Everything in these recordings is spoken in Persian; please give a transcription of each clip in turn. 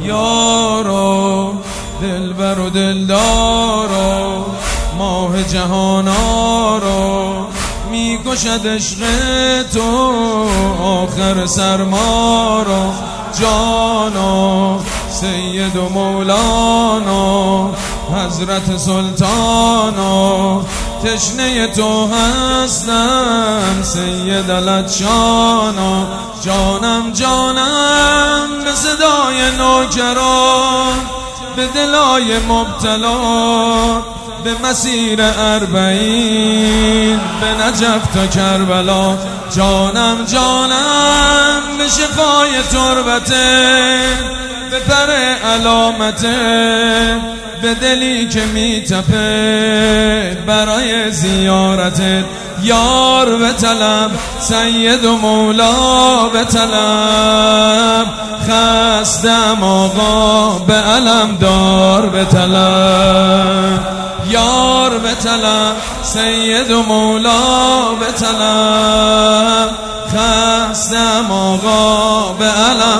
یارو دلبر و دلدارو ماه جهانارو میکشد عشق تو آخر سرمارو جانا سید و مولانا حضرت سلطانا تشنه تو هستم سید لطشانا جانم جانم به صدای نوکران به دلای مبتلا به مسیر اربعین به نجف تا کربلا جانم جانم به شفای تربته به پر علامته به دلی که میتپه برای زیارتت یار به طلب سید و مولا به طلب خستم آقا به علم دار به طلب یار به طلب سید و مولا به طلب خستم آقا به علم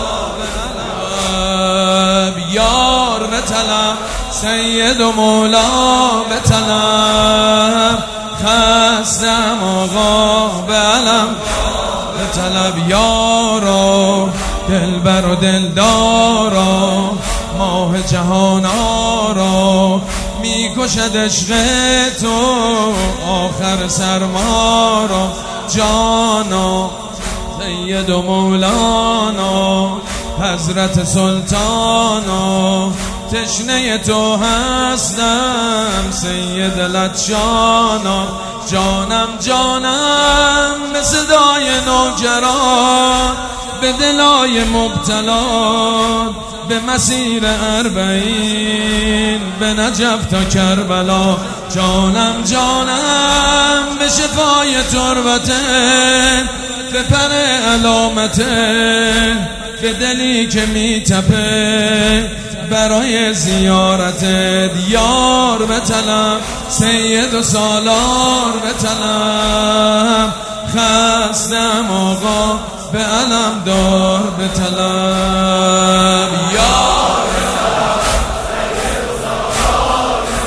یار به طلب سید و مولا به طلب خستم آقا به علم به طلب یارو دلبر و دلدارو ماه جهانارو میکشد عشق تو آخر سرمارو جانا سید و مولانا حضرت سلطانا تشنه تو هستم سید لطشانا جانم جانم به صدای نوکران به دلای مبتلا به مسیر اربعین به نجف تا کربلا جانم جانم به شفای تربته به پر علامته به دلی که میتپه برای زیارتت یار به طلب سید و سالار به طلب خستم آقا به علم دار به طلب یار به طلب سید و سالار به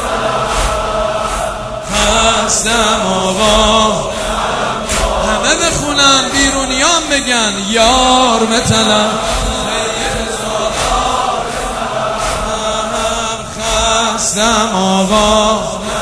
طلب خستم آقا همه بخونن بیرونیان بگن یار به طلب خستم آقا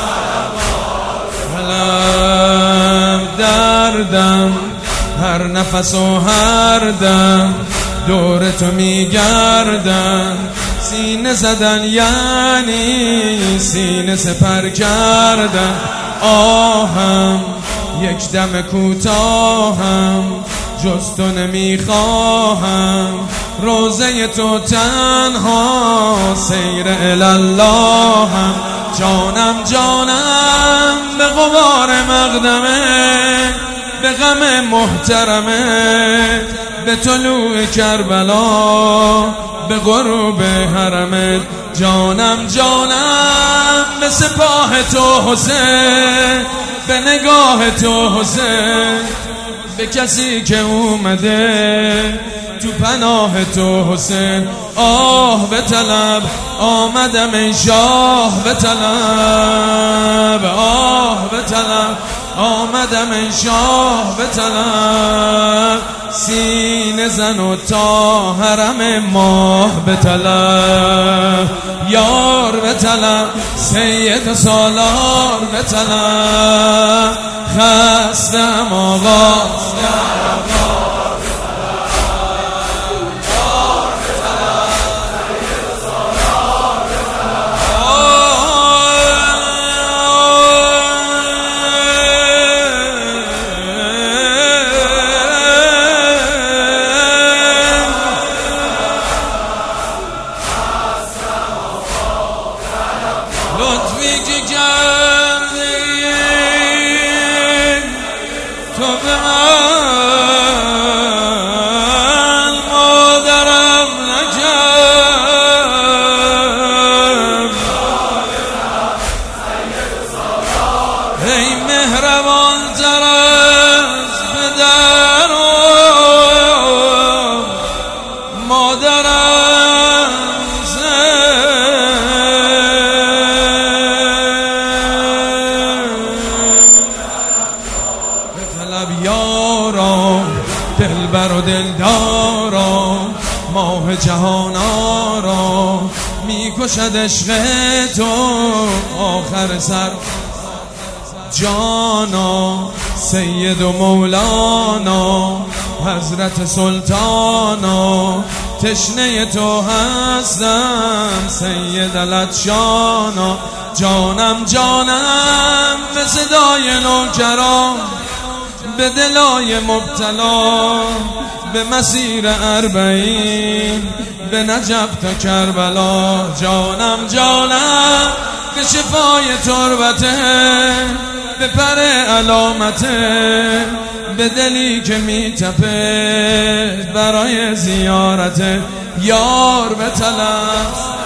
علم دردم هر نفس و هر دم دور تو میگردم سینه زدن یعنی سینه سپر کردن آهم یک دم کوتاهم جز تو نمیخواهم روزه تو تنها سیر الاللهم جانم جانم به غبار مقدمه به غم محترمه به طلوع کربلا به غروب حرمت جانم جانم به سپاه تو حسین به نگاه تو حسین به کسی که اومده تو پناه تو حسین آه به طلب آمدم ای شاه به طلب آه به طلب آمدم ای شاه به طلب سینه زن و تا حرم ماه به طلب یار به طلب سید و سالار به طلب خستم آقا لطفی که کردی تو به من مادرم نکرد ای مهربان تر از پدر و مادرم طلب یارا، دلبر و دلدارا، ماه جهان آرا، میکشد عشق تو آخر سر جانا. سید و مولانا حضرت سلطانا، تشنه تو هستم سید لطشانا. جانم جانم به صدای نوکران، به دلای مبتلا، به مسیر اربعین، به نجف تا کربلا. جانم جانم به شفای تربته، به پر علامته، به دلی که میتپه برای زیارت یار به طلب.